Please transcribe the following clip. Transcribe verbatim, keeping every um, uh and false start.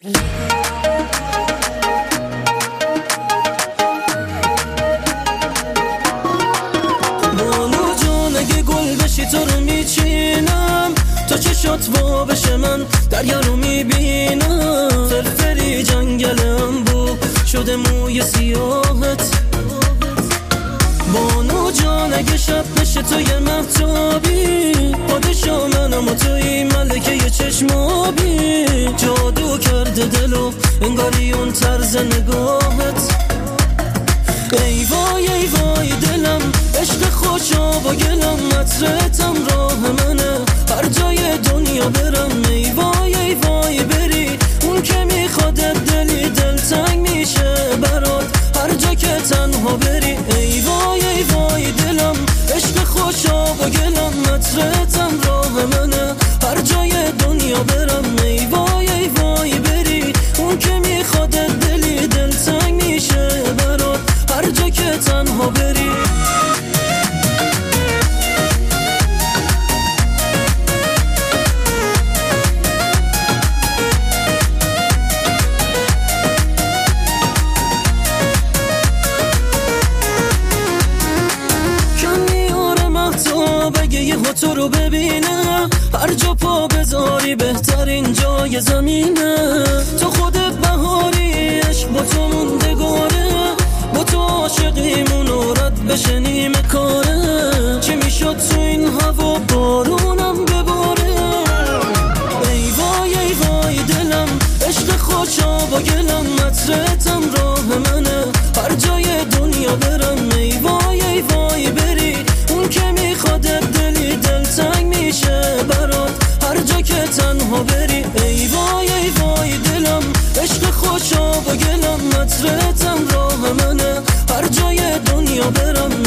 بانو جان اگه گل بشی تو رو میچینم، تو چشات وا بشه من دریا رو میبینم. فرفری جنگلم بو شده موی سیاهت. بانو جان اگه شب بشه تو یه مهتابی، پادشا منم و توی ملکه یه چشمابی. جادو کرده دلو انگاری اون طرز نگاهت. ای وای ای وای دلم عشق خوشا با گلم، عطرتم راه منه هر جای دنیا برم. ای وای ای وای بری اون که میخوادت دلی دلتنگ میشه برات هر جا که تنها بری. ای وای ای وای دلم عشق خوشا با گلم، عطرتم راه منه هر جای دنیا برم. ای وای ای وای بری اون که میخوادت دلی دلتنگ میشه برات هر جا که تنها بری. بگه یه تو رو ببینه هر جا پا بذاری بهترین جای زمینه. تو خودت بهاری عشق با تو موندگاره، با تو عاشقیمون و رد بشه نیمه کاره. چی میشد تو این هوا بارونم بباره. ای وای ای وای دلم عشق خوشا با گلم، عطرتم راه منه هر جای دنیا برم. ای وای ای وای بری اون که میخوادت دلی دلتنگ میشه برات هر جا که تنها بری. ای وای ای وای دلم عشق خوشا با گلم، عطرتم راه منه هر جای دنیا برم.